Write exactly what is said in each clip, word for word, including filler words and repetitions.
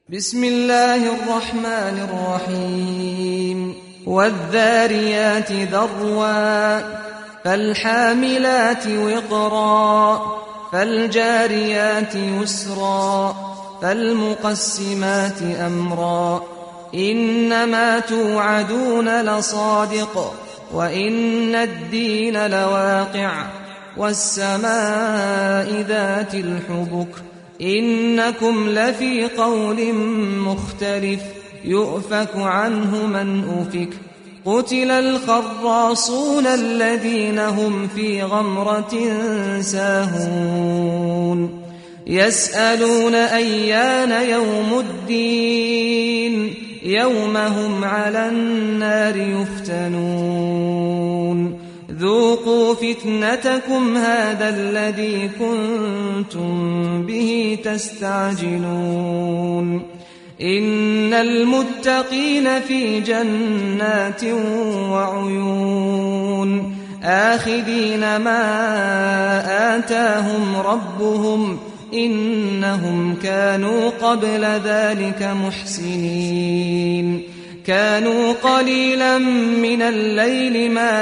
بسم الله الرحمن الرحيم والذاريات ذروا فالحاملات وقرا فالجاريات يسرا فالمقسمات أمرا إنما توعدون لصادق وإن الدين لواقع والسماء ذات الحبك إنكم لفي قول مختلف يؤفك عنه من أفك قتل الخراصون الذين هم في غمرة ساهون يسألون أيان يوم الدين يوم هم على النار يفتنون ذوقوا فتنتكم هذا الذي كنتم به تستعجلون إن المتقين في جنات وعيون آخذين ما آتاهم ربهم إنهم كانوا قبل ذلك محسنين كانوا قليلا من الليل ما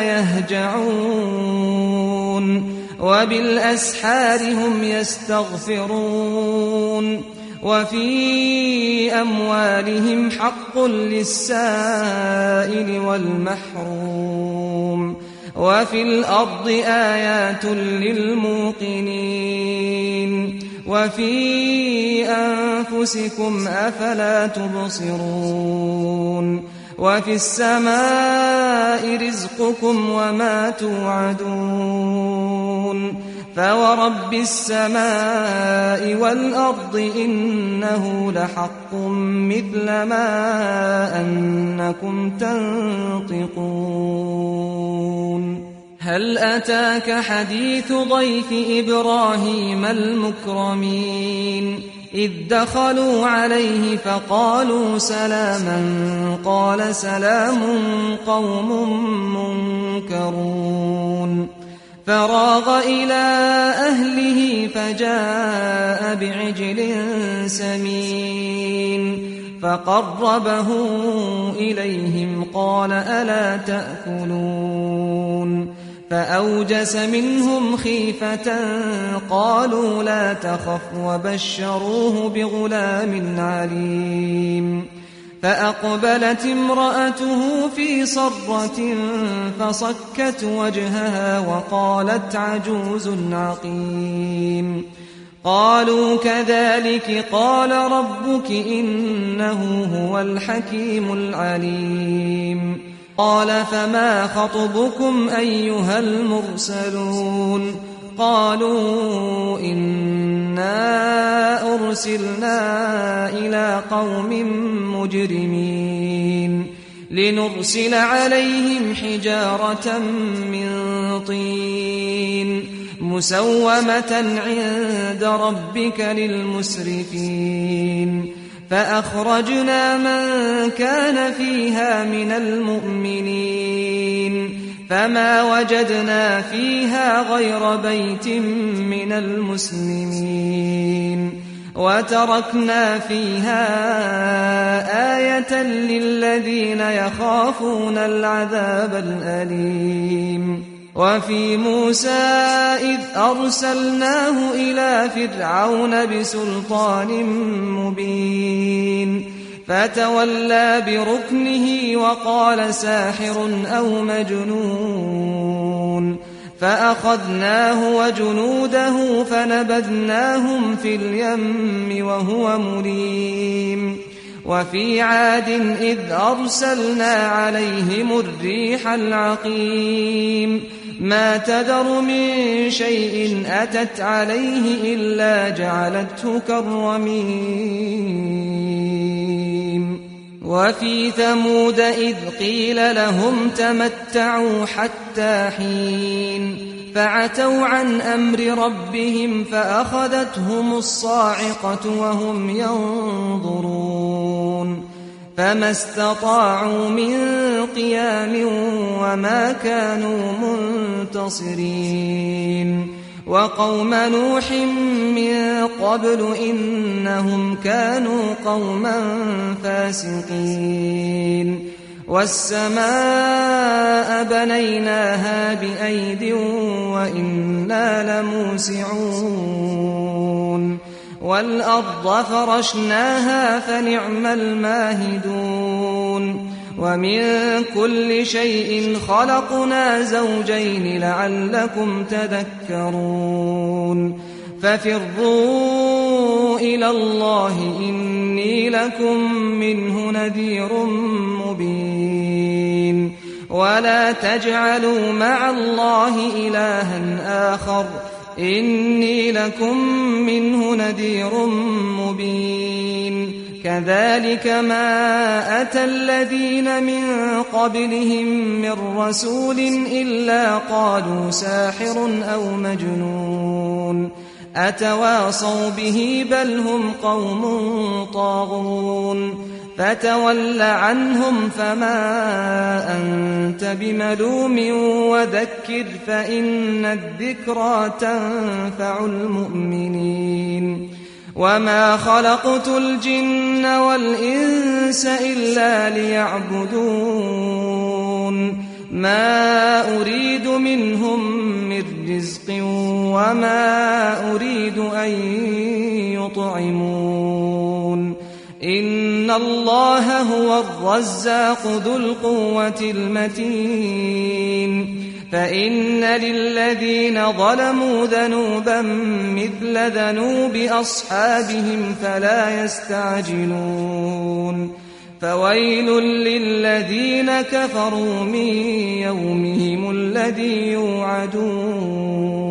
يهجعون وبالأسحار هم يستغفرون وفي أموالهم حق للسائل والمحروم وفي الأرض آيات للموقنين وفي أنفسكم أفلا تبصرون وفي السماء رزقكم وما توعدون فورب السماء والأرض إنه لحق مثل ما أنكم تنطقون هل أتاك حديث ضيف إبراهيم المكرمين إذ دخلوا عليه فقالوا سلاما قال سلام قوم منكرون فراغ إلى أهله فجاء بعجل سمين فقربه إليهم قال ألا تأكلون فأوجس منهم خيفة قالوا لا تخف وبشروه بغلام عليم فأقبلت امرأته في صرة فصكت وجهها وقالت عجوز عقيم قالوا كذلك قال ربك إنه هو الحكيم العليم قال فما خطبكم أيها المرسلون قالوا إنا أرسلنا إلى قوم مجرمين لنرسل عليهم حجارة من طين مسومة عند ربك للمسرفين فأخرجنا من كان فيها من المؤمنين فما وجدنا فيها غير بيت من المسلمين وتركنا فيها آية للذين يخافون العذاب الأليم وفي موسى إذ أرسلناه إلى فرعون بسلطان مبين فتولى بركنه وقال ساحر أو مجنون فأخذناه وجنوده فنبذناهم في اليم وهو مليم وفي عاد إذ أرسلنا عليهم الريح العقيم ما تذر من شيء أتت عليه إلا جعلته كالرميم وفي ثمود إذ قيل لهم تمتعوا حتى حين فعتوا عن أمر ربهم فأخذتهم الصاعقة وهم ينظرون فما استطاعوا من قيام وما كانوا منتصرين وقوم نوح من قبل إنهم كانوا قوما فاسقين والسماء بنيناها بأيد وإنا لموسعون والأرض فرشناها فنعم الماهدون ومن كل شيء خلقنا زوجين لعلكم تذكرون ففروا إلى الله إني لكم منه نذير مبين ولا تجعلوا مع الله إلها آخر إني لكم منه نذير مبين كذلك ما أتى الذين من قبلهم من رسول إلا قالوا ساحر أو مجنون أتواصوا به بل هم قوم طاغون فتول عنهم فما أنت بملوم وذكر فإن الذكرى تنفع المؤمنين وما خلقت الجن والإنس إلا ليعبدون ما أريد منهم من رزق وما أريد أن يطعمون إن الله هو الرزاق ذو القوة المتين فإن للذين ظلموا ذنوبا مثل ذنوب أصحابهم فلا يستعجلون فويل للذين كفروا من يومهم الذي يوعدون